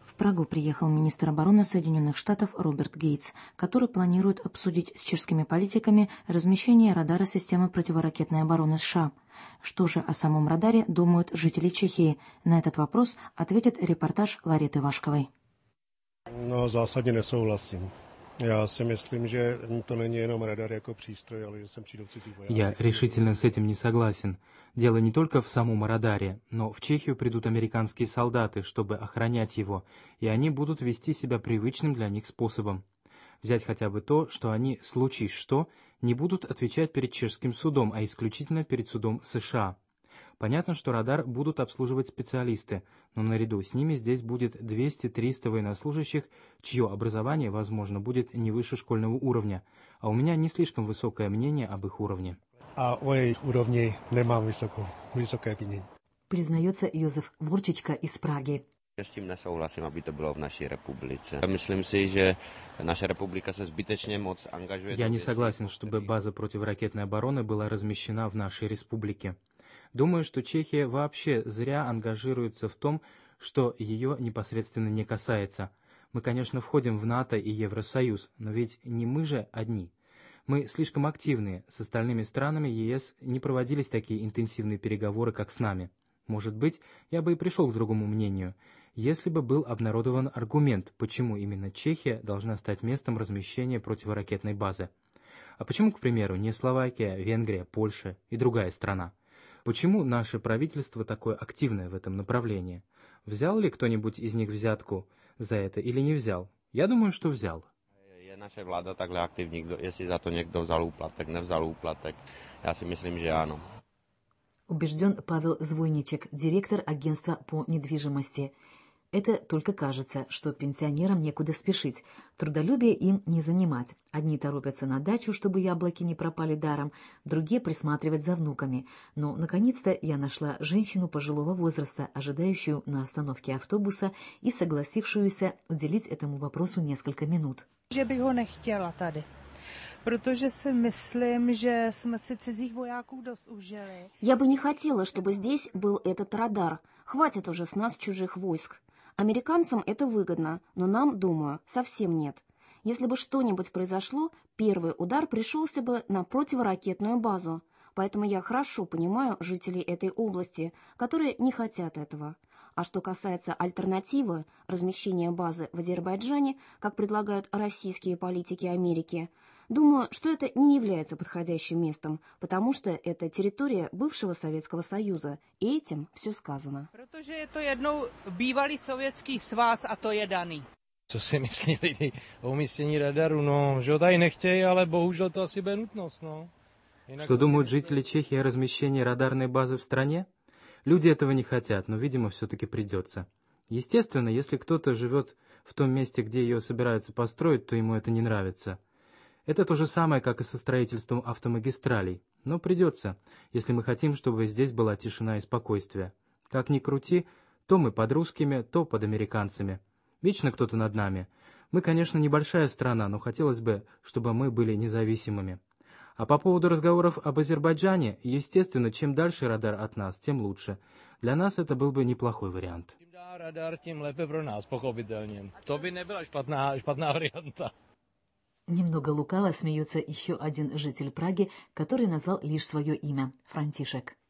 В Прагу приехал министр обороны Соединенных Штатов Роберт Гейтс, который планирует обсудить с чешскими политиками размещение радара системы противоракетной обороны США. Что же о самом радаре думают жители Чехии? На этот вопрос ответит репортаж Лариты Вашковой. Zásadně nesouhlasím. Já si myslím, že to není jenom radar jako přístroj, ale že sem přijdou cizí vojáci. Я решительно с этим не согласен. Дело не только в самом радаре, но в Чехию придут американские солдаты, чтобы охранять его, и они будут вести себя привычным для них способом. Взять хотя бы то, что они, случись что, не будут отвечать перед чешским судом, а исключительно перед судом США. Понятно, что радар будут обслуживать специалисты, но наряду с ними здесь будет 200-300 военнослужащих, чье образование, возможно, будет не выше школьного уровня, а у меня не слишком высокое мнение об их уровне. A o jejich úrovni nemám vysoké mínění. Признается Йозеф Ворчичка из Праги. S tím nesouhlasím, aby to bylo v naší republice. Myslím si, že naše republika se zbytečně moc angažuje. Я не согласен, чтобы база противоракетной обороны была размещена в нашей республике. Думаю, что Чехия вообще зря ангажируется в том, что ее непосредственно не касается. Мы, конечно, входим в НАТО и Евросоюз, но ведь не мы же одни. Мы слишком активные, с остальными странами ЕС не проводились такие интенсивные переговоры, как с нами. Может быть, я бы и пришел к другому мнению, если бы был обнародован аргумент, почему именно Чехия должна стать местом размещения противоракетной базы. А почему, к примеру, не Словакия, Венгрия, Польша и другая страна? Почему наше правительство такое активное в этом направлении? Взял ли кто-нибудь из них взятку за это или не взял? Я думаю, что взял. Je naše vláda takhle aktivní, jestli za to někdo vzal úplatek, nevzal úplatek? Já si myslím, že ano. Убежден Павел Звойничек, директор агентства по недвижимости. Это только кажется, что пенсионерам некуда спешить, трудолюбие им не занимать. Одни торопятся на дачу, чтобы яблоки не пропали даром, другие присматривать за внуками. Но, наконец-то, я нашла женщину пожилого возраста, ожидающую на остановке автобуса и согласившуюся уделить этому вопросу несколько минут. Že bych ho nechtěla tady, protože si myslím, že jsme si cizích vojáků dost užili. Я бы не хотела, чтобы здесь был этот радар. Хватит уже с нас чужих войск. Американцам это выгодно, но нам, думаю, совсем нет. Если бы что-нибудь произошло, первый удар пришелся бы на противоракетную базу. Поэтому я хорошо понимаю жителей этой области, которые не хотят этого. А что касается альтернативы размещения базы в Азербайджане, как предлагают российские политики Америки, думаю, что это не является подходящим местом, потому что это территория бывшего Советского Союза, и этим все сказано. Protože je to jednou bývalý sovětský svaz a to je daný. Co si myslí lidi o umístění radaru? No, že ho tady nechtějí, ale bohužel to asi bude nutnost, no. Что думают жители Чехии о размещении радарной базы в стране? Люди этого не хотят, но, видимо, все-таки придется. Естественно, если кто-то живет в том месте, где ее собираются построить, то ему это не нравится. Это то же самое, как и со строительством автомагистралей. Но придется, если мы хотим, чтобы здесь была тишина и спокойствие. Как ни крути, то мы под русскими, то под американцами. Вечно кто-то над нами. Мы, конечно, небольшая страна, но хотелось бы, чтобы мы были независимыми. А по поводу разговоров об Азербайджане, естественно, чем дальше радар от нас, тем лучше. Для нас это был бы неплохой вариант. Čím dál radar, tím lépe pro nás, pochopitelně. To by nebyla špatná varianta. Немного лукаво смеется еще один житель Праги, который назвал лишь свое имя – Франтишек.